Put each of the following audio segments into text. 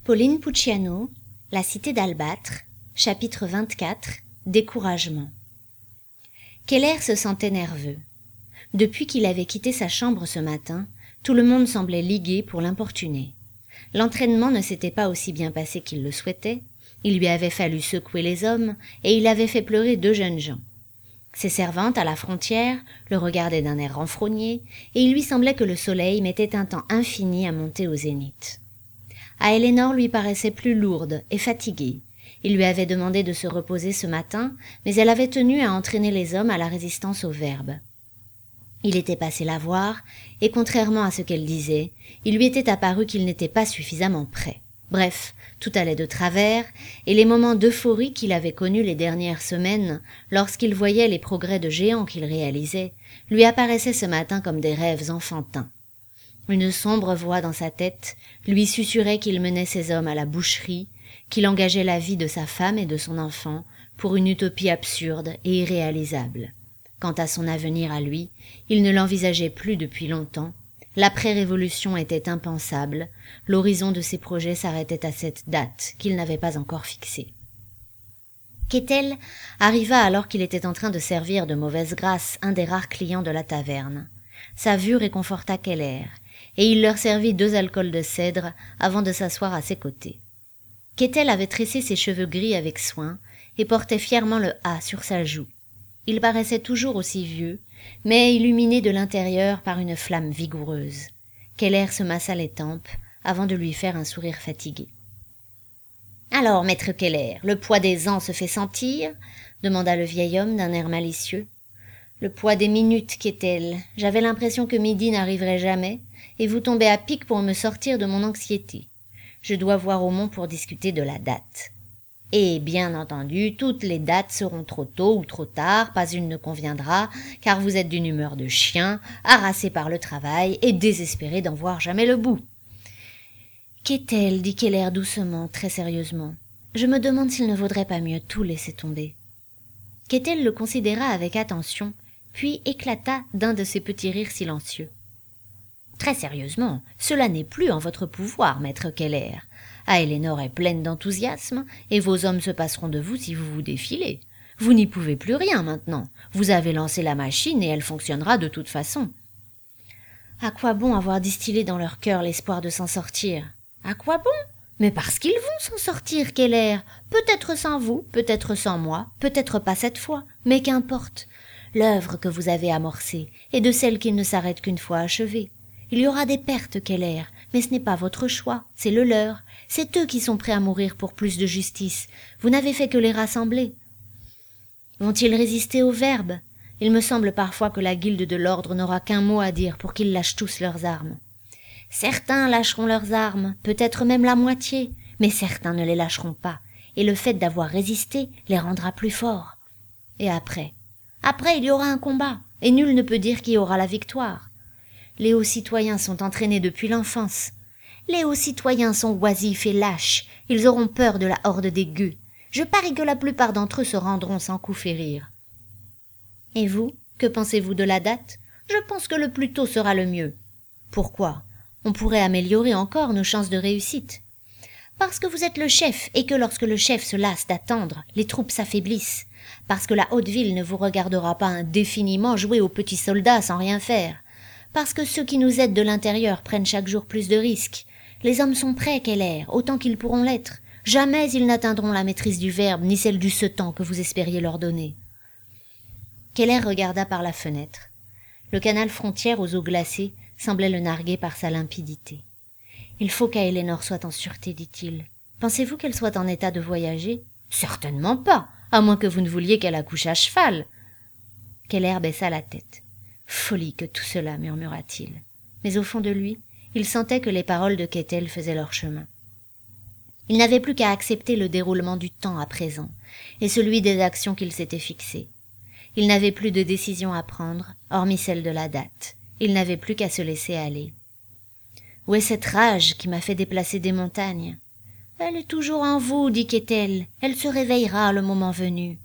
Pauline Pucciano, La cité d'Albâtre, chapitre 24, Découragement. Keller se sentait nerveux. Depuis qu'il avait quitté sa chambre ce matin, tout le monde semblait ligué pour l'importuner. L'entraînement ne s'était pas aussi bien passé qu'il le souhaitait, il lui avait fallu secouer les hommes, et il avait fait pleurer 2 jeunes gens. Ses servantes, à la frontière, le regardaient d'un air renfrogné, et il lui semblait que le soleil mettait un temps infini à monter au zénith. Aliénor lui paraissait plus lourde et fatiguée. Il lui avait demandé de se reposer ce matin, mais elle avait tenu à entraîner les hommes à la résistance au verbe. Il était passé la voir, et contrairement à ce qu'elle disait, il lui était apparu qu'il n'était pas suffisamment prêt. Bref, tout allait de travers, et les moments d'euphorie qu'il avait connus les dernières semaines, lorsqu'il voyait les progrès de géant qu'il réalisait, lui apparaissaient ce matin comme des rêves enfantins. Une sombre voix dans sa tête lui susurrait qu'il menait ses hommes à la boucherie, qu'il engageait la vie de sa femme et de son enfant pour une utopie absurde et irréalisable. Quant à son avenir à lui, il ne l'envisageait plus depuis longtemps. L'après-révolution était impensable, l'horizon de ses projets s'arrêtait à cette date qu'il n'avait pas encore fixée. Kettel arriva alors qu'il était en train de servir de mauvaise grâce un des rares clients de la taverne. Sa vue réconforta Keller, et il leur servit 2 alcools de cèdre avant de s'asseoir à ses côtés. Kettel avait tressé ses cheveux gris avec soin et portait fièrement le A sur sa joue. Il paraissait toujours aussi vieux, mais illuminé de l'intérieur par une flamme vigoureuse. Keller se massa les tempes avant de lui faire un sourire fatigué. « Alors, maître Keller, le poids des ans se fait sentir ?» demanda le vieil homme d'un air malicieux. « Le poids des minutes, Kettel. J'avais l'impression que midi n'arriverait jamais, et vous tombez à pic pour me sortir de mon anxiété. Je dois voir Aumont pour discuter de la date. Et bien entendu, toutes les dates seront trop tôt ou trop tard, pas une ne conviendra, car vous êtes d'une humeur de chien, harassé par le travail et désespéré d'en voir jamais le bout. » « Kettel, dit Keller doucement, très sérieusement, je me demande s'il ne vaudrait pas mieux tout laisser tomber. » Kettel le considéra avec attention, puis éclata d'un de ses petits rires silencieux. « Très sérieusement, cela n'est plus en votre pouvoir, maître Keller. Aliénor est pleine d'enthousiasme, et vos hommes se passeront de vous si vous vous défilez. Vous n'y pouvez plus rien maintenant. Vous avez lancé la machine et elle fonctionnera de toute façon. À quoi bon avoir distillé dans leur cœur l'espoir de s'en sortir? À quoi bon? Mais parce qu'ils vont s'en sortir, Keller. Peut-être sans vous, peut-être sans moi, peut-être pas cette fois, mais qu'importe. L'œuvre que vous avez amorcée est de celles qui ne s'arrêtent qu'une fois achevée. Il y aura des pertes, Keller, mais ce n'est pas votre choix, c'est le leur. C'est eux qui sont prêts à mourir pour plus de justice. Vous n'avez fait que les rassembler. Vont-ils résister au verbe? Il me semble parfois que la guilde de l'ordre n'aura qu'un mot à dire pour qu'ils lâchent tous leurs armes. Certains lâcheront leurs armes, peut-être même la moitié, mais certains ne les lâcheront pas, et le fait d'avoir résisté les rendra plus forts. Et après? Après, il y aura un combat, et nul ne peut dire qui aura la victoire. Les hauts citoyens sont entraînés depuis l'enfance. Les hauts citoyens sont oisifs et lâches, ils auront peur de la horde des gueux. Je parie que la plupart d'entre eux se rendront sans coup férir. Et vous, que pensez-vous de la date? Je pense que le plus tôt sera le mieux. Pourquoi? On pourrait améliorer encore nos chances de réussite. Parce que vous êtes le chef, et que lorsque le chef se lasse d'attendre, les troupes s'affaiblissent. Parce que la haute ville ne vous regardera pas indéfiniment jouer aux petits soldats sans rien faire. Parce que ceux qui nous aident de l'intérieur prennent chaque jour plus de risques. Les hommes sont prêts, Keller, autant qu'ils pourront l'être. Jamais ils n'atteindront la maîtrise du verbe, ni celle du setan que vous espériez leur donner. Keller regarda par la fenêtre. Le canal frontière aux eaux glacées semblait le narguer par sa limpidité. « Il faut qu'Aliénor soit en sûreté, dit-il. Pensez-vous qu'elle soit en état de voyager? »« Certainement pas, à moins que vous ne vouliez qu'elle accouche à cheval. » Keller baissa la tête. « Folie que tout cela, murmura-t-il. » Mais au fond de lui, il sentait que les paroles de Kettel faisaient leur chemin. Il n'avait plus qu'à accepter le déroulement du temps à présent, et celui des actions qu'il s'était fixées. Il n'avait plus de décision à prendre, hormis celle de la date. Il n'avait plus qu'à se laisser aller. Où est cette rage qui m'a fait déplacer des montagnes? Elle est toujours en vous, dit Kettel. Elle se réveillera le moment venu.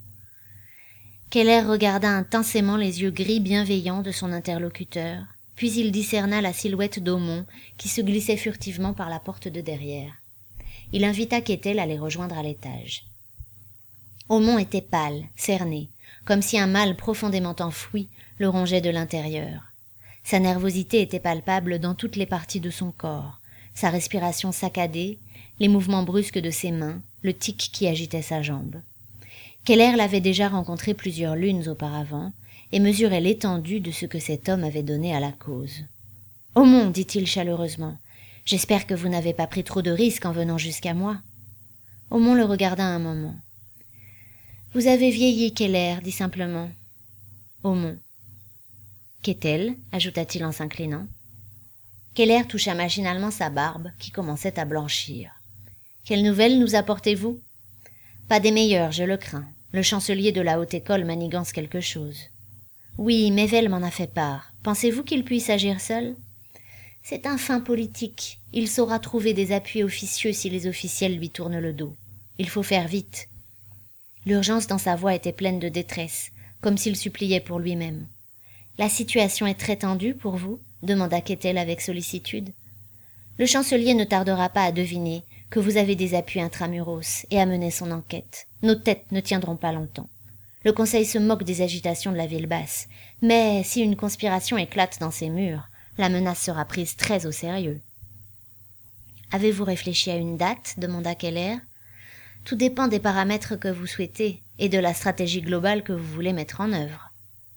Keller regarda intensément les yeux gris bienveillants de son interlocuteur, puis il discerna la silhouette d'Aumont qui se glissait furtivement par la porte de derrière. il invita Kettel à les rejoindre à l'étage. Aumont était pâle, cerné, comme si un mal profondément enfoui le rongeait de l'intérieur. Sa nervosité était palpable dans toutes les parties de son corps, sa respiration saccadée, les mouvements brusques de ses mains, le tic qui agitait sa jambe. Keller l'avait déjà rencontré plusieurs lunes auparavant et mesurait l'étendue de ce que cet homme avait donné à la cause. « Aumont, dit-il chaleureusement, j'espère que vous n'avez pas pris trop de risques en venant jusqu'à moi. » Aumont le regarda un moment. « Vous avez vieilli, Keller, dit simplement. » Aumont. « Kettel, ajouta-t-il en s'inclinant. Keller toucha machinalement sa barbe, qui commençait à blanchir. « Quelles nouvelles nous apportez-vous » ?»« Pas des meilleures, je le crains. Le chancelier de la haute école manigance quelque chose. »« Oui, Mével m'en a fait part. Pensez-vous qu'il puisse agir seul ?»« C'est un fin politique. Il saura trouver des appuis officieux si les officiels lui tournent le dos. Il faut faire vite. » L'urgence dans sa voix était pleine de détresse, comme s'il suppliait pour lui-même. « La situation est très tendue pour vous ?» demanda Kettel avec sollicitude. « Le chancelier ne tardera pas à deviner que vous avez des appuis intramuros et à mener son enquête. Nos têtes ne tiendront pas longtemps. Le conseil se moque des agitations de la ville basse, mais si une conspiration éclate dans ses murs, la menace sera prise très au sérieux. »« Avez-vous réfléchi à une date ?» demanda Keller. « Tout dépend des paramètres que vous souhaitez et de la stratégie globale que vous voulez mettre en œuvre. »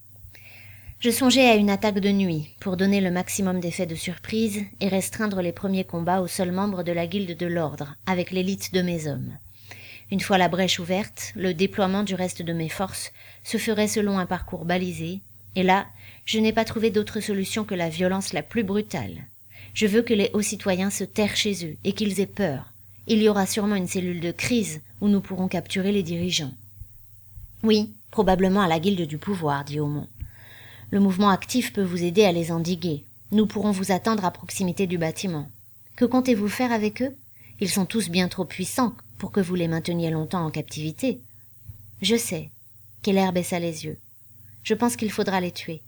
Je songeais à une attaque de nuit pour donner le maximum d'effets de surprise et restreindre les premiers combats aux seuls membres de la guilde de l'ordre, avec l'élite de mes hommes. Une fois la brèche ouverte, le déploiement du reste de mes forces se ferait selon un parcours balisé, et là, je n'ai pas trouvé d'autre solution que la violence la plus brutale. Je veux que les hauts citoyens se terrent chez eux et qu'ils aient peur. Il y aura sûrement une cellule de crise où nous pourrons capturer les dirigeants. Oui, probablement à la guilde du pouvoir, dit Aumont. Le mouvement actif peut vous aider à les endiguer. Nous pourrons vous attendre à proximité du bâtiment. Que comptez-vous faire avec eux? Ils sont tous bien trop puissants pour que vous les mainteniez longtemps en captivité. Je sais. Keller baissa les yeux. Je pense qu'il faudra les tuer.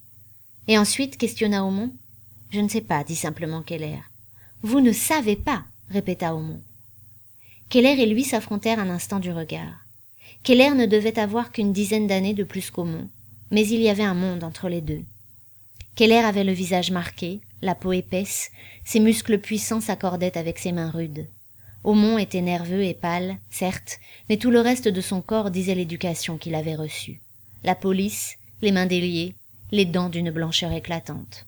Et ensuite, questionna Aumont. Je ne sais pas, dit simplement Keller. Vous ne savez pas, répéta Aumont. Keller et lui s'affrontèrent un instant du regard. Keller ne devait avoir qu'une dizaine d'années de plus qu'Aumont, mais il y avait un monde entre les deux. Keller avait le visage marqué, la peau épaisse, ses muscles puissants s'accordaient avec ses mains rudes. Aumont était nerveux et pâle, certes, mais tout le reste de son corps disait l'éducation qu'il avait reçue. La police, les mains déliées, les dents d'une blancheur éclatante.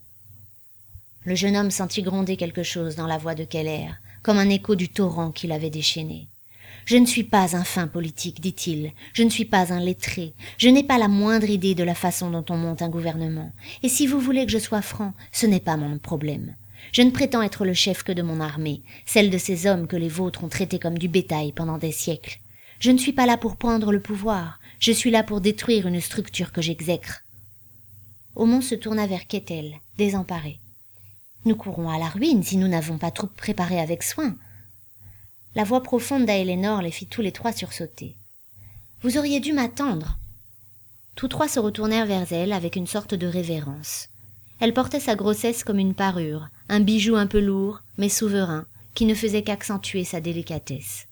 Le jeune homme sentit gronder quelque chose dans la voix de Keller, comme un écho du torrent qui l'avait déchaîné. « Je ne suis pas un fin politique, dit-il, je ne suis pas un lettré, je n'ai pas la moindre idée de la façon dont on monte un gouvernement, et si vous voulez que je sois franc, ce n'est pas mon problème. Je ne prétends être le chef que de mon armée, celle de ces hommes que les vôtres ont traités comme du bétail pendant des siècles. Je ne suis pas là pour prendre le pouvoir, je suis là pour détruire une structure que j'exècre. » Aumont se tourna vers Kettel, désemparé. « Nous courons à la ruine si nous n'avons pas tout préparé avec soin. » La voix profonde d'Aélénor les fit tous les trois sursauter. « Vous auriez dû m'attendre. » Tous trois se retournèrent vers elle avec une sorte de révérence. Elle portait sa grossesse comme une parure, un bijou un peu lourd, mais souverain, qui ne faisait qu'accentuer sa délicatesse.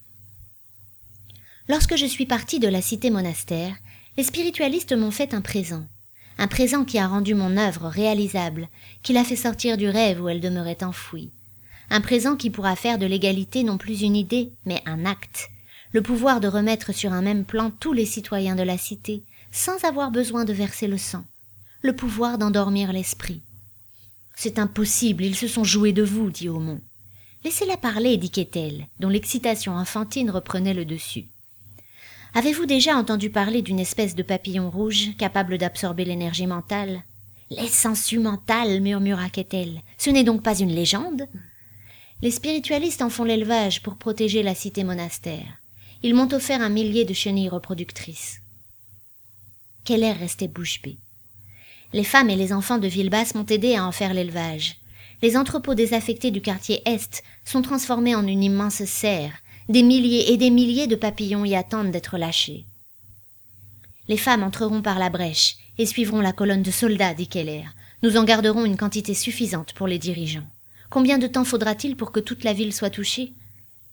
Lorsque je suis partie de la cité monastère, les spiritualistes m'ont fait un présent qui a rendu mon œuvre réalisable, qui l'a fait sortir du rêve où elle demeurait enfouie. Un présent qui pourra faire de l'égalité non plus une idée, mais un acte, le pouvoir de remettre sur un même plan tous les citoyens de la cité, sans avoir besoin de verser le sang, le pouvoir d'endormir l'esprit. « C'est impossible, ils se sont joués de vous, dit Aumont. »« Laissez-la parler, dit Kettel, dont l'excitation enfantine reprenait le dessus. »« Avez-vous déjà entendu parler d'une espèce de papillon rouge capable d'absorber l'énergie mentale ?»« L'essence mentale, murmura Kettel. Ce n'est donc pas une légende ?» Les spiritualistes en font l'élevage pour protéger la cité monastère. Ils m'ont offert 1 millier de chenilles reproductrices. Keller restait bouche bée. Les femmes et les enfants de Villebasse m'ont aidé à en faire l'élevage. Les entrepôts désaffectés du quartier Est sont transformés en une immense serre. Des milliers et des milliers de papillons y attendent d'être lâchés. Les femmes entreront par la brèche et suivront la colonne de soldats, dit Keller. Nous en garderons une quantité suffisante pour les dirigeants. Combien de temps faudra-t-il pour que toute la ville soit touchée ?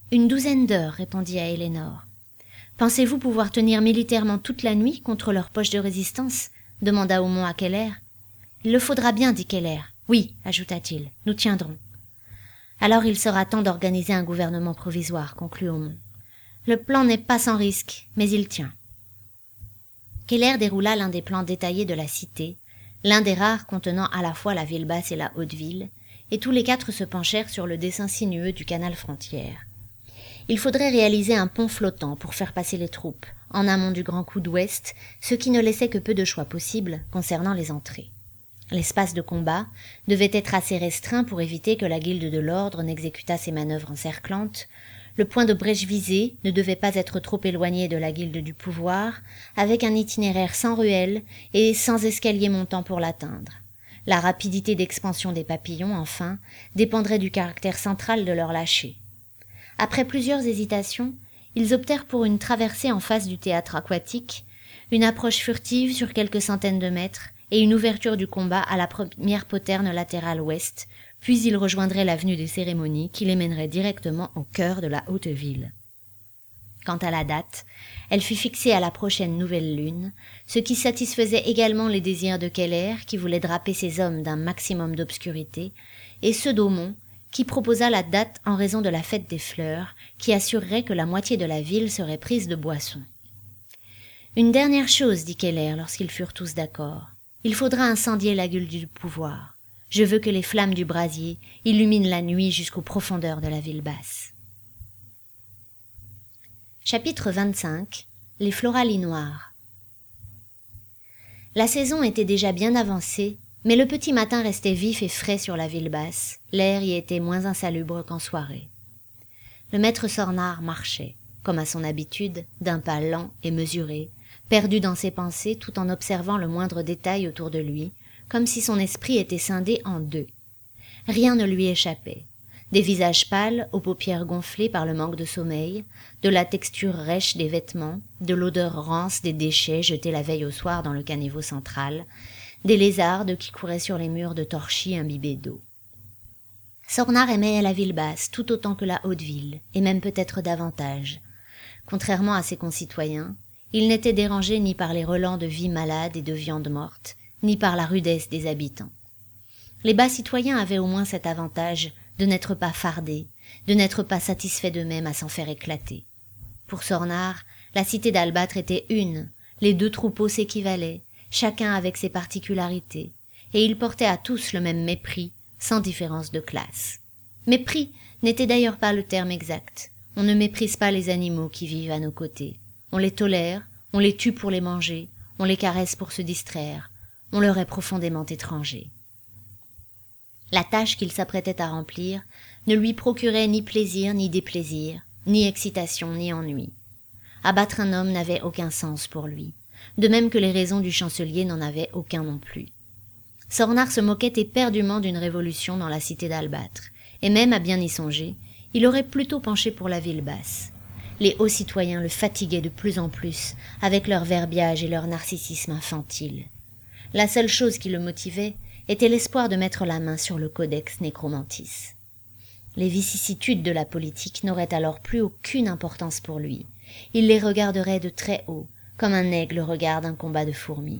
Une douzaine d'heures, répondit à Elénor. Pensez-vous pouvoir tenir militairement toute la nuit contre leur poche de résistance demanda Aumont à Keller. Il le faudra bien, dit Keller. Oui, ajouta-t-il, nous tiendrons. Alors il sera temps d'organiser un gouvernement provisoire, conclut Aumont. Le plan n'est pas sans risque, mais il tient. Keller déroula l'un des plans détaillés de la cité, l'un des rares contenant à la fois la ville basse et la haute ville, et tous les quatre se penchèrent sur le dessin sinueux du canal frontière. Il faudrait réaliser un pont flottant pour faire passer les troupes, en amont du grand coude ouest, ce qui ne laissait que peu de choix possibles concernant les entrées. L'espace de combat devait être assez restreint pour éviter que la guilde de l'ordre n'exécutât ses manœuvres encerclantes. Le point de brèche visé ne devait pas être trop éloigné de la guilde du pouvoir, avec un itinéraire sans ruelle et sans escalier montant pour l'atteindre. La rapidité d'expansion des papillons, enfin, dépendrait du caractère central de leur lâcher. Après plusieurs hésitations, ils optèrent pour une traversée en face du théâtre aquatique, une approche furtive sur quelques centaines de mètres et une ouverture du combat à la première poterne latérale ouest, puis ils rejoindraient l'avenue des cérémonies qui les mènerait directement au cœur de la haute ville. Quant à la date, elle fut fixée à la prochaine nouvelle lune, ce qui satisfaisait également les désirs de Keller, qui voulait draper ses hommes d'un maximum d'obscurité, et ceux d'Aumont, qui proposa la date en raison de la fête des fleurs, qui assurerait que la moitié de la ville serait prise de boissons. « Une dernière chose, dit Keller lorsqu'ils furent tous d'accord. Il faudra incendier la gueule du pouvoir. Je veux que les flammes du brasier illuminent la nuit jusqu'aux profondeurs de la ville basse. » Chapitre 25. Les Floralie noires. La saison était déjà bien avancée, mais le petit matin restait vif et frais sur la ville basse. L'air y était moins insalubre qu'en soirée. Le maître Sornard marchait, comme à son habitude, d'un pas lent et mesuré, perdu dans ses pensées tout en observant le moindre détail autour de lui, comme si son esprit était scindé en deux. Rien ne lui échappait. Des visages pâles, aux paupières gonflées par le manque de sommeil, de la texture rêche des vêtements, de l'odeur rance des déchets jetés la veille au soir dans le caniveau central, des lézardes qui couraient sur les murs de torchis imbibés d'eau. Sornard aimait la ville basse tout autant que la haute ville, et même peut-être davantage. Contrairement à ses concitoyens, il n'était dérangé ni par les relents de vie malade et de viande morte, ni par la rudesse des habitants. Les bas citoyens avaient au moins cet avantage de n'être pas fardés, de n'être pas satisfaits d'eux-mêmes à s'en faire éclater. Pour Sornard, la cité d'Albâtre était une, les deux troupeaux s'équivalaient, chacun avec ses particularités, et ils portaient à tous le même mépris, sans différence de classe. Mépris n'était d'ailleurs pas le terme exact. On ne méprise pas les animaux qui vivent à nos côtés. On les tolère, on les tue pour les manger, on les caresse pour se distraire, on leur est profondément étranger. La tâche qu'il s'apprêtait à remplir ne lui procurait ni plaisir ni déplaisir, ni excitation ni ennui. Abattre un homme n'avait aucun sens pour lui, de même que les raisons du chancelier n'en avaient aucun non plus. Sornard se moquait éperdument d'une révolution dans la cité d'Albâtre, et même à bien y songer, il aurait plutôt penché pour la ville basse. Les hauts citoyens le fatiguaient de plus en plus, avec leur verbiage et leur narcissisme infantile. La seule chose qui le motivait était l'espoir de mettre la main sur le codex Necromantis. Les vicissitudes de la politique n'auraient alors plus aucune importance pour lui. Il les regarderait de très haut, comme un aigle regarde un combat de fourmis.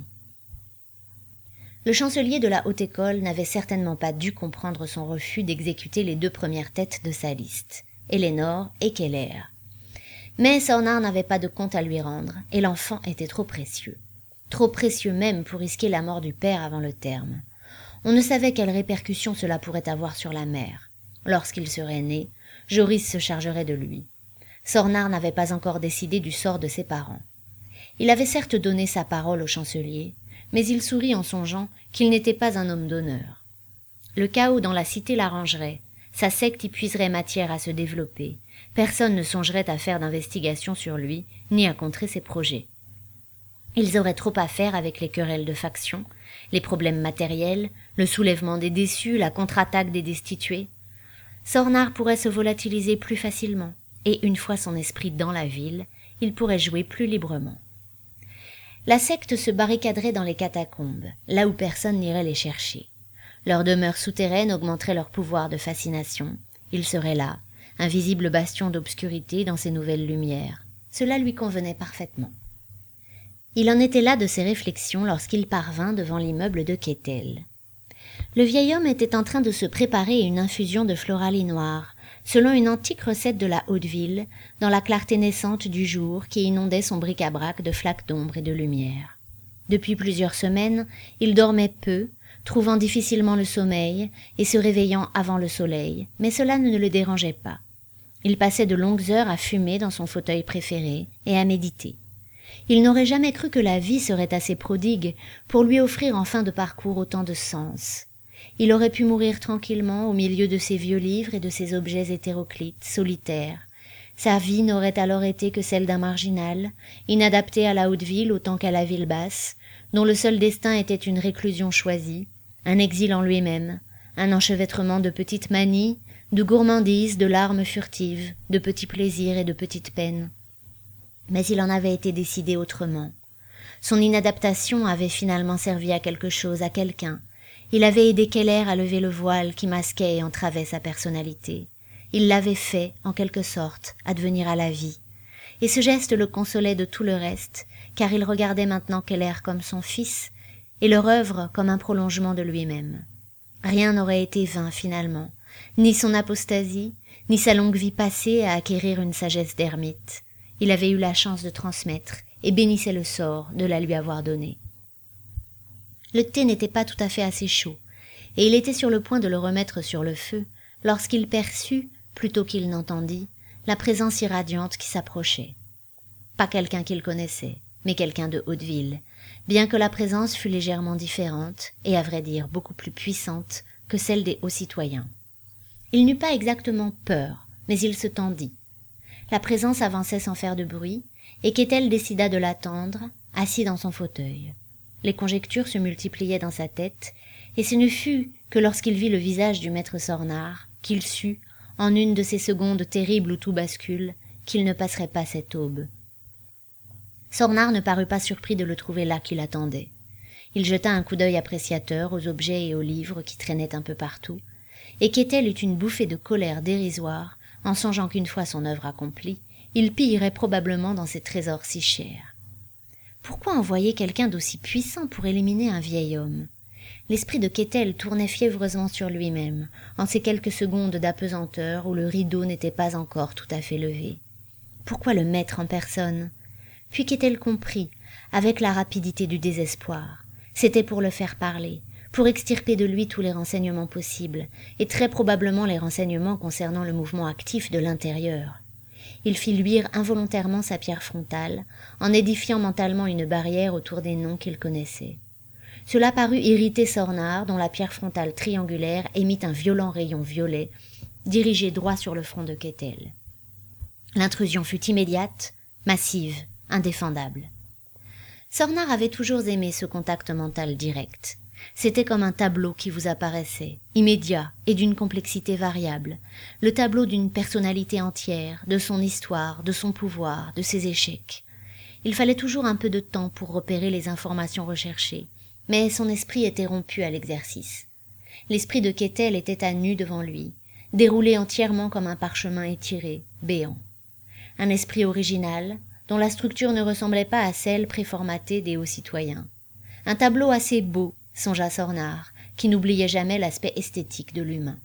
Le chancelier de la haute école n'avait certainement pas dû comprendre son refus d'exécuter les deux premières têtes de sa liste, Elénor et Keller. Mais Sornard n'avait pas de compte à lui rendre, et l'enfant était trop précieux même pour risquer la mort du père avant le terme. On ne savait quelles répercussions cela pourrait avoir sur la mère. Lorsqu'il serait né, Joris se chargerait de lui. Sornard n'avait pas encore décidé du sort de ses parents. Il avait certes donné sa parole au chancelier, mais il sourit en songeant qu'il n'était pas un homme d'honneur. Le chaos dans la cité l'arrangerait, sa secte y puiserait matière à se développer, personne ne songerait à faire d'investigation sur lui, ni à contrer ses projets. Ils auraient trop à faire avec les querelles de faction, les problèmes matériels, le soulèvement des déçus, la contre-attaque des destitués. Sornard pourrait se volatiliser plus facilement, et une fois son esprit dans la ville, il pourrait jouer plus librement. La secte se barricaderait dans les catacombes, là où personne n'irait les chercher. Leur demeure souterraine augmenterait leur pouvoir de fascination. Ils seraient là, un visible bastion d'obscurité dans ces nouvelles lumières. Cela lui convenait parfaitement. Il en était là de ses réflexions lorsqu'il parvint devant l'immeuble de Kettel. Le vieil homme était en train de se préparer une infusion de floralie noire, selon une antique recette de la Haute-Ville, dans la clarté naissante du jour qui inondait son bric-à-brac de flaques d'ombre et de lumière. Depuis plusieurs semaines, il dormait peu, trouvant difficilement le sommeil et se réveillant avant le soleil, mais cela ne le dérangeait pas. Il passait de longues heures à fumer dans son fauteuil préféré et à méditer. Il n'aurait jamais cru que la vie serait assez prodigue pour lui offrir en fin de parcours autant de sens. Il aurait pu mourir tranquillement au milieu de ses vieux livres et de ses objets hétéroclites, solitaires. Sa vie n'aurait alors été que celle d'un marginal, inadapté à la haute ville autant qu'à la ville basse, dont le seul destin était une réclusion choisie, un exil en lui-même, un enchevêtrement de petites manies, de gourmandises, de larmes furtives, de petits plaisirs et de petites peines. Mais il en avait été décidé autrement. Son inadaptation avait finalement servi à quelque chose, à quelqu'un. Il avait aidé Keller à lever le voile qui masquait et entravait sa personnalité. Il l'avait fait, en quelque sorte, advenir à la vie. Et ce geste le consolait de tout le reste, car il regardait maintenant Keller comme son fils, et leur œuvre comme un prolongement de lui-même. Rien n'aurait été vain finalement, ni son apostasie, ni sa longue vie passée à acquérir une sagesse d'ermite. Il avait eu la chance de transmettre, et bénissait le sort de la lui avoir donnée. Le thé n'était pas tout à fait assez chaud, et il était sur le point de le remettre sur le feu, lorsqu'il perçut, plutôt qu'il n'entendit, la présence irradiante qui s'approchait. Pas quelqu'un qu'il connaissait, mais quelqu'un de Haute-Ville, bien que la présence fût légèrement différente, et à vrai dire beaucoup plus puissante que celle des hauts citoyens. Il n'eut pas exactement peur, mais il se tendit. La présence avançait sans faire de bruit, et Kettel décida de l'attendre, assis dans son fauteuil. Les conjectures se multipliaient dans sa tête, et ce ne fut que lorsqu'il vit le visage du maître Sornard qu'il sut, en une de ces secondes terribles où tout bascule, qu'il ne passerait pas cette aube. Sornard ne parut pas surpris de le trouver là qui l'attendait. Il jeta un coup d'œil appréciateur aux objets et aux livres qui traînaient un peu partout, et Kettel eut une bouffée de colère dérisoire en songeant qu'une fois son œuvre accomplie, il pillerait probablement dans ces trésors si chers. Pourquoi envoyer quelqu'un d'aussi puissant pour éliminer un vieil homme? L'esprit de Kettel tournait fiévreusement sur lui-même, en ces quelques secondes d'apesanteur où le rideau n'était pas encore tout à fait levé. Pourquoi le mettre en personne? Puis Kettel comprit, avec la rapidité du désespoir. C'était pour le faire parler, pour extirper de lui tous les renseignements possibles, et très probablement les renseignements concernant le mouvement actif de l'intérieur. Il fit luire involontairement sa pierre frontale, en édifiant mentalement une barrière autour des noms qu'il connaissait. Cela parut irriter Sornard, dont la pierre frontale triangulaire émit un violent rayon violet, dirigé droit sur le front de Kettel. L'intrusion fut immédiate, massive, indéfendable. Sornard avait toujours aimé ce contact mental direct. C'était comme un tableau qui vous apparaissait, immédiat et d'une complexité variable, le tableau d'une personnalité entière, de son histoire, de son pouvoir, de ses échecs. Il fallait toujours un peu de temps pour repérer les informations recherchées, mais son esprit était rompu à l'exercice. L'esprit de Kettel était à nu devant lui, déroulé entièrement comme un parchemin étiré, béant. Un esprit original, dont la structure ne ressemblait pas à celle préformatée des hauts citoyens. Un tableau assez beau, songea Sornard, qui n'oubliait jamais l'aspect esthétique de l'humain.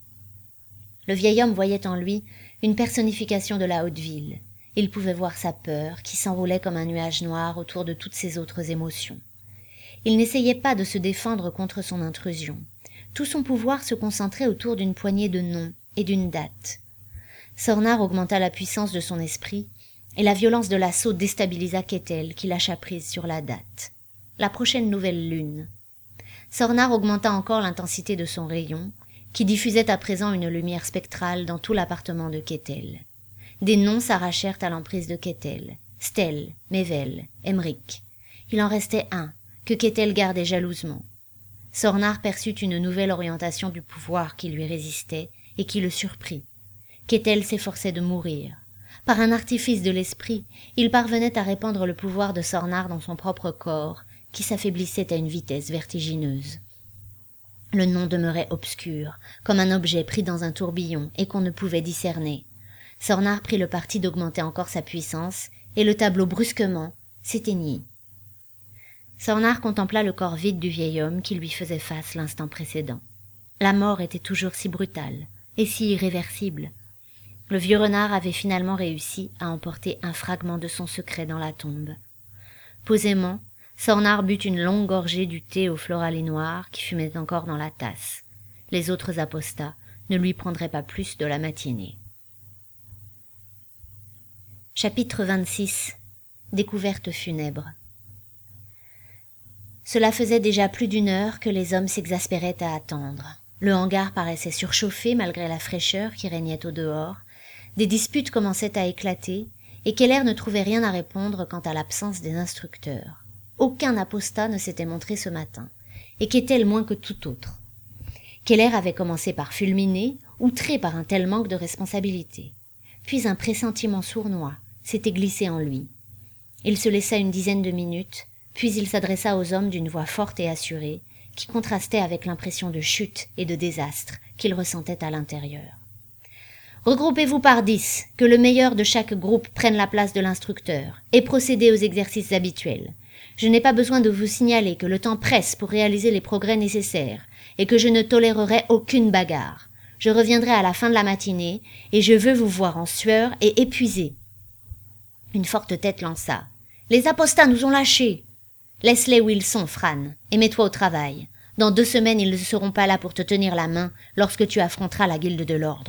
Le vieil homme voyait en lui une personnification de la haute ville. Il pouvait voir sa peur, qui s'enroulait comme un nuage noir autour de toutes ses autres émotions. Il n'essayait pas de se défendre contre son intrusion. Tout son pouvoir se concentrait autour d'une poignée de noms et d'une date. Sornard augmenta la puissance de son esprit, et la violence de l'assaut déstabilisa Kettel, qui lâcha prise sur la date. La prochaine nouvelle lune. Sornard augmenta encore l'intensité de son rayon, qui diffusait à présent une lumière spectrale dans tout l'appartement de Kettel. Des noms s'arrachèrent à l'emprise de Kettel. Stell, Mevel, Emmerich. Il en restait un, que Kettel gardait jalousement. Sornard perçut une nouvelle orientation du pouvoir qui lui résistait et qui le surprit. Kettel s'efforçait de mourir. Par un artifice de l'esprit, il parvenait à répandre le pouvoir de Sornard dans son propre corps, qui s'affaiblissait à une vitesse vertigineuse. Le nom demeurait obscur, comme un objet pris dans un tourbillon et qu'on ne pouvait discerner. Sornar prit le parti d'augmenter encore sa puissance, et le tableau brusquement s'éteignit. Sornar contempla le corps vide du vieil homme qui lui faisait face l'instant précédent. La mort était toujours si brutale, et si irréversible. Le vieux renard avait finalement réussi à emporter un fragment de son secret dans la tombe. Posément, Sornar but une longue gorgée du thé au floralie noir qui fumait encore dans la tasse. Les autres apostats ne lui prendraient pas plus de la matinée. Chapitre 26. Découverte funèbre. Cela faisait déjà plus d'une heure que les hommes s'exaspéraient à attendre. Le hangar paraissait surchauffé malgré la fraîcheur qui régnait au dehors. Des disputes commençaient à éclater, et Keller ne trouvait rien à répondre quant à l'absence des instructeurs. Aucun apostat ne s'était montré ce matin, et qu'était-elle moins que tout autre. Keller avait commencé par fulminer, outré par un tel manque de responsabilité. Puis un pressentiment sournois s'était glissé en lui. Il se laissa une dizaine de minutes, puis il s'adressa aux hommes d'une voix forte et assurée, qui contrastait avec l'impression de chute et de désastre qu'il ressentait à l'intérieur. « Regroupez-vous par 10, que le meilleur de chaque groupe prenne la place de l'instructeur, et procédez aux exercices habituels. Je n'ai pas besoin de vous signaler que le temps presse pour réaliser les progrès nécessaires, et que je ne tolérerai aucune bagarre. Je reviendrai à la fin de la matinée, et je veux vous voir en sueur et épuisé. » Une forte tête lança. « Les apostats nous ont lâchés !»« Laisse-les où ils sont, Fran, et mets-toi au travail. Dans 2 semaines, ils ne seront pas là pour te tenir la main lorsque tu affronteras la guilde de l'ordre. »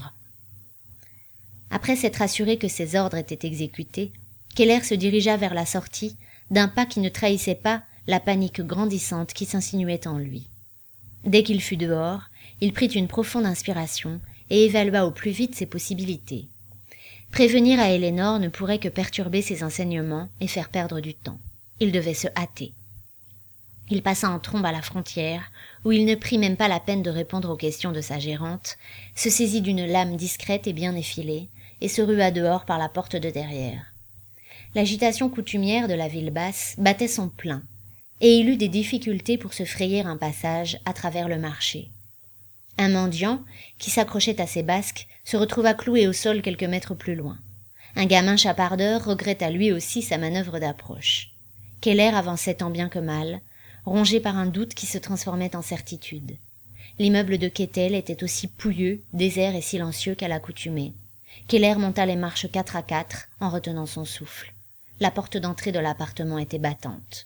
Après s'être assuré que ses ordres étaient exécutés, Keller se dirigea vers la sortie, d'un pas qui ne trahissait pas la panique grandissante qui s'insinuait en lui. Dès qu'il fut dehors, il prit une profonde inspiration et évalua au plus vite ses possibilités. Prévenir à Elénor ne pourrait que perturber ses enseignements et faire perdre du temps. Il devait se hâter. Il passa en trombe à la frontière, où il ne prit même pas la peine de répondre aux questions de sa gérante, se saisit d'une lame discrète et bien effilée, et se rua dehors par la porte de derrière. L'agitation coutumière de la ville basse battait son plein, et il eut des difficultés pour se frayer un passage à travers le marché. Un mendiant, qui s'accrochait à ses basques, se retrouva cloué au sol quelques mètres plus loin. Un gamin chapardeur regretta lui aussi sa manœuvre d'approche. Keller avançait tant bien que mal, rongé par un doute qui se transformait en certitude. L'immeuble de Kettel était aussi pouilleux, désert et silencieux qu'à l'accoutumée. Keller monta les marches 4 à 4 en retenant son souffle. La porte d'entrée de l'appartement était battante.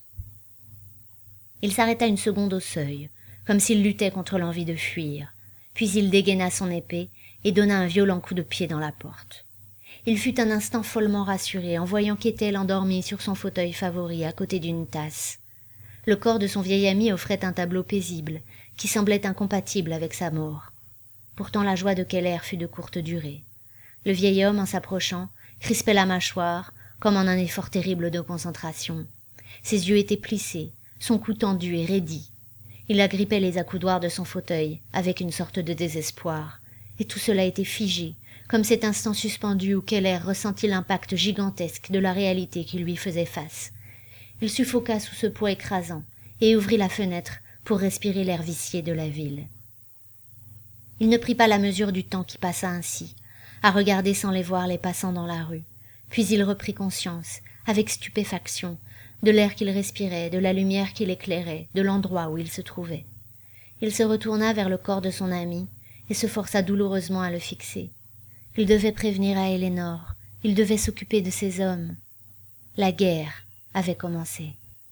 Il s'arrêta une seconde au seuil, comme s'il luttait contre l'envie de fuir, puis il dégaina son épée et donna un violent coup de pied dans la porte. Il fut un instant follement rassuré en voyant Kettel endormi sur son fauteuil favori à côté d'une tasse. Le corps de son vieil ami offrait un tableau paisible, qui semblait incompatible avec sa mort. Pourtant la joie de Keller fut de courte durée. Le vieil homme, en s'approchant, crispait la mâchoire, comme en un effort terrible de concentration. Ses yeux étaient plissés, son cou tendu et raidi. Il agrippait les accoudoirs de son fauteuil, avec une sorte de désespoir. Et tout cela était figé, comme cet instant suspendu où Keller ressentit l'impact gigantesque de la réalité qui lui faisait face. Il suffoqua sous ce poids écrasant et ouvrit la fenêtre pour respirer l'air vicié de la ville. Il ne prit pas la mesure du temps qui passa ainsi, à regarder sans les voir les passants dans la rue. Puis il reprit conscience, avec stupéfaction, de l'air qu'il respirait, de la lumière qui l'éclairait, de l'endroit où il se trouvait. Il se retourna vers le corps de son ami et se força douloureusement à le fixer. Il devait prévenir à Elénor, il devait s'occuper de ses hommes. La guerre avait commencé.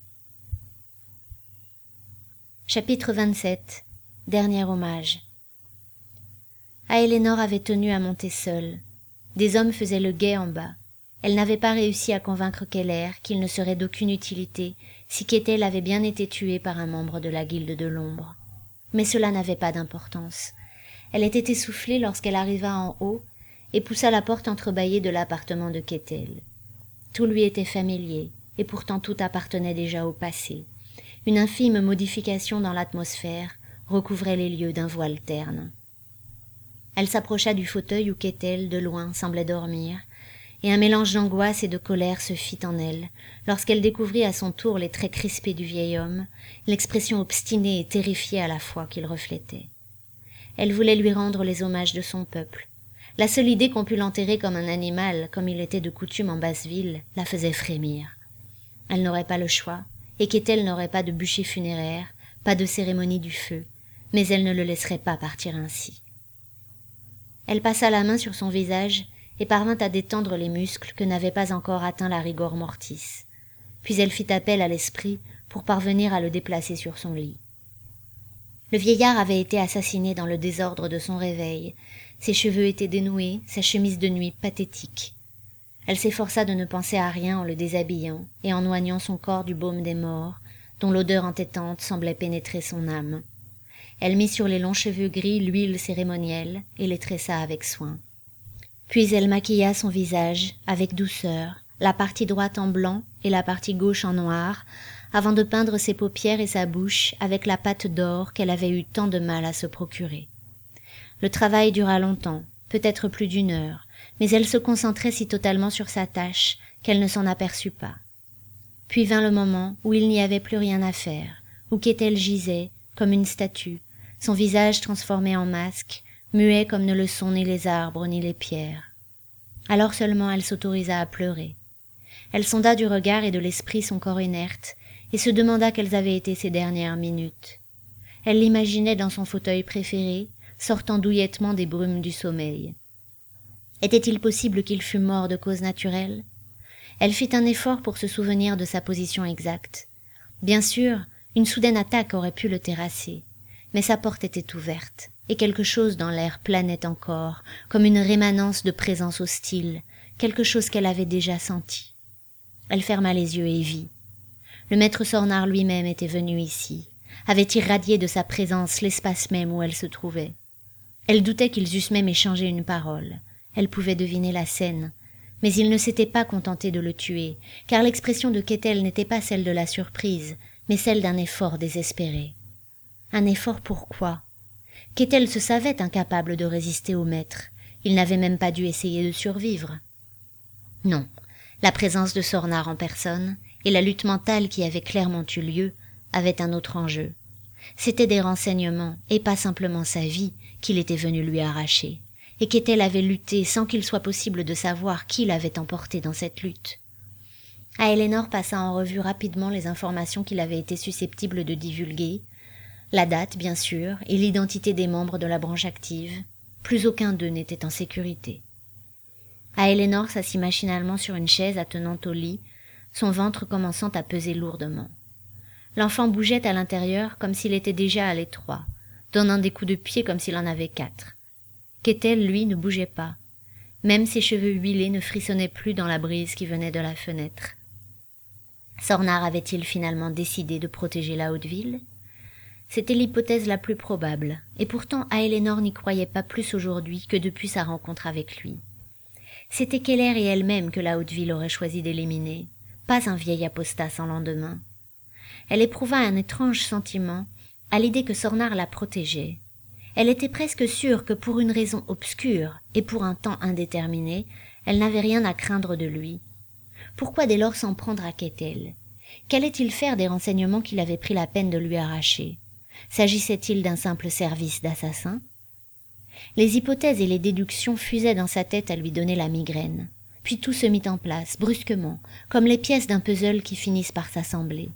Chapitre 27. Dernier hommage. Elénor avait tenu à monter seule. Des hommes faisaient le guet en bas. Elle n'avait pas réussi à convaincre Keller qu'il ne serait d'aucune utilité si Kettel avait bien été tué par un membre de la guilde de l'ombre. Mais cela n'avait pas d'importance. Elle était essoufflée lorsqu'elle arriva en haut et poussa la porte entrebâillée de l'appartement de Kettel. Tout lui était familier, et pourtant tout appartenait déjà au passé. Une infime modification dans l'atmosphère recouvrait les lieux d'un voile terne. Elle s'approcha du fauteuil où Kettel, de loin, semblait dormir, et un mélange d'angoisse et de colère se fit en elle, lorsqu'elle découvrit à son tour les traits crispés du vieil homme, l'expression obstinée et terrifiée à la fois qu'il reflétait. Elle voulait lui rendre les hommages de son peuple. La seule idée qu'on pût l'enterrer comme un animal, comme il était de coutume en Basse-Ville, la faisait frémir. Elle n'aurait pas le choix, et qu'Ethel n'aurait pas de bûcher funéraire, pas de cérémonie du feu, mais elle ne le laisserait pas partir ainsi. Elle passa la main sur son visage et parvint à détendre les muscles que n'avait pas encore atteint la rigor mortis. Puis elle fit appel à l'esprit pour parvenir à le déplacer sur son lit. Le vieillard avait été assassiné dans le désordre de son réveil. Ses cheveux étaient dénoués, sa chemise de nuit pathétique. Elle s'efforça de ne penser à rien en le déshabillant et en oignant son corps du baume des morts, dont l'odeur entêtante semblait pénétrer son âme. Elle mit sur les longs cheveux gris l'huile cérémonielle et les tressa avec soin. Puis elle maquilla son visage avec douceur, la partie droite en blanc et la partie gauche en noir, avant de peindre ses paupières et sa bouche avec la pâte d'or qu'elle avait eu tant de mal à se procurer. Le travail dura longtemps, peut-être plus d'1 heure, mais elle se concentrait si totalement sur sa tâche qu'elle ne s'en aperçut pas. Puis vint le moment où il n'y avait plus rien à faire, où qu'Ethel gisait, comme une statue, son visage transformé en masque, muet comme ne le sont ni les arbres ni les pierres. Alors seulement elle s'autorisa à pleurer. Elle sonda du regard et de l'esprit son corps inerte, et se demanda quelles avaient été ses dernières minutes. Elle l'imaginait dans son fauteuil préféré, sortant douillettement des brumes du sommeil. Était-il possible qu'il fût mort de cause naturelle? Elle fit un effort pour se souvenir de sa position exacte. Bien sûr, une soudaine attaque aurait pu le terrasser, mais sa porte était ouverte, et quelque chose dans l'air planait encore, comme une rémanence de présence hostile, quelque chose qu'elle avait déjà senti. Elle ferma les yeux et vit. Le maître Sornard lui-même était venu ici, avait irradié de sa présence l'espace même où elle se trouvait. Elle doutait qu'ils eussent même échangé une parole. Elle pouvait deviner la scène, mais il ne s'était pas contenté de le tuer, car l'expression de qu'Ethel n'était pas celle de la surprise, mais celle d'un effort désespéré. Un effort pourquoi? Qu'Ethel se savait incapable de résister au maître. Il n'avait même pas dû essayer de survivre. Non, la présence de Sornard en personne et la lutte mentale qui avait clairement eu lieu avaient un autre enjeu. C'étaient des renseignements, et pas simplement sa vie, qu'il était venu lui arracher, et qu'Ethel avait lutté sans qu'il soit possible de savoir qui l'avait emporté dans cette lutte. Aélénor passa en revue rapidement les informations qu'il avait été susceptible de divulguer, la date, bien sûr, et l'identité des membres de la branche active. Plus aucun d'eux n'était en sécurité. Aélénor s'assit machinalement sur une chaise attenante au lit, son ventre commençant à peser lourdement. L'enfant bougeait à l'intérieur comme s'il était déjà à l'étroit, donnant des coups de pied comme s'il en avait 4. Qu'Ethel, lui, ne bougeait pas. Même ses cheveux huilés ne frissonnaient plus dans la brise qui venait de la fenêtre. Sornard avait-il finalement décidé de protéger la Haute-Ville? C'était l'hypothèse la plus probable, et pourtant Aélénor n'y croyait pas plus aujourd'hui que depuis sa rencontre avec lui. C'était Keller et elle-même que la Haute-Ville aurait choisi d'éliminer, pas un vieil apostat sans lendemain. Elle éprouva un étrange sentiment à l'idée que Sornard la protégeait. Elle était presque sûre que pour une raison obscure et pour un temps indéterminé, elle n'avait rien à craindre de lui. Pourquoi dès lors s'en prendre à qu'Ethel? Qu'allait-il faire des renseignements qu'il avait pris la peine de lui arracher? S'agissait-il d'un simple service d'assassin? Les hypothèses et les déductions fusaient dans sa tête à lui donner la migraine. Puis tout se mit en place, brusquement, comme les pièces d'un puzzle qui finissent par s'assembler.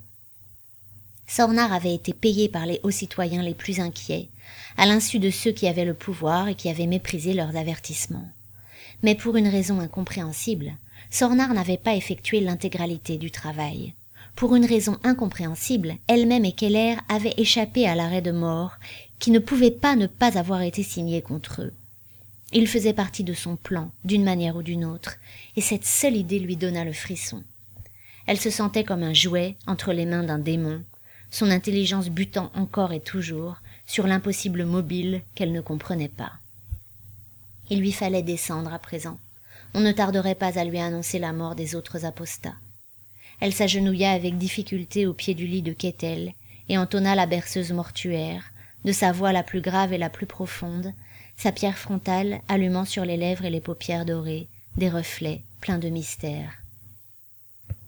Sornard avait été payé par les hauts citoyens les plus inquiets, à l'insu de ceux qui avaient le pouvoir et qui avaient méprisé leurs avertissements. Mais pour une raison incompréhensible, Sornard n'avait pas effectué l'intégralité du travail. Pour une raison incompréhensible, elle-même et Keller avaient échappé à l'arrêt de mort qui ne pouvait pas ne pas avoir été signé contre eux. Il faisait partie de son plan, d'une manière ou d'une autre, et cette seule idée lui donna le frisson. Elle se sentait comme un jouet entre les mains d'un démon, son intelligence butant encore et toujours sur l'impossible mobile qu'elle ne comprenait pas. Il lui fallait descendre à présent. On ne tarderait pas à lui annoncer la mort des autres apostats. Elle s'agenouilla avec difficulté au pied du lit de qu'Ethel et entonna la berceuse mortuaire, de sa voix la plus grave et la plus profonde, sa pierre frontale allumant sur les lèvres et les paupières dorées des reflets plein de mystères.